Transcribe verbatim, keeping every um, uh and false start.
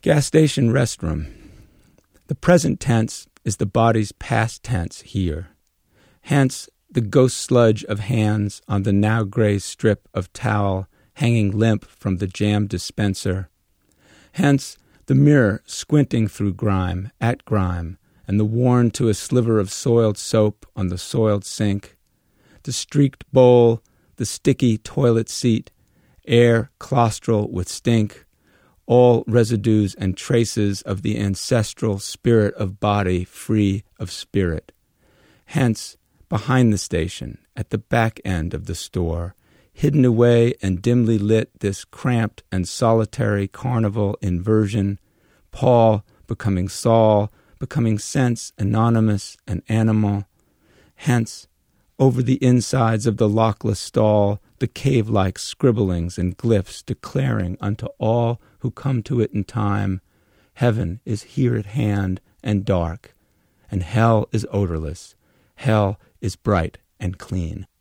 Gas station restroom. The present tense is the body's past tense here. Hence, the ghost sludge of hands on the now gray strip of towel hanging limp from the jam dispenser. Hence, the mirror squinting through grime, at grime, and the worn to a sliver of soiled soap on the soiled sink. The streaked bowl, the sticky toilet seat, air claustral with stink, all residues and traces of the ancestral spirit of body free of spirit. Hence, behind the station, at the back end of the store, hidden away and dimly lit this cramped and solitary carnival inversion, Paul becoming Saul, becoming sense anonymous and animal. Hence, over the insides of the lockless stall, the cave-like scribblings and glyphs declaring unto all who come to it in time, heaven is here at hand and dark, and hell is odorless, hell is bright and clean.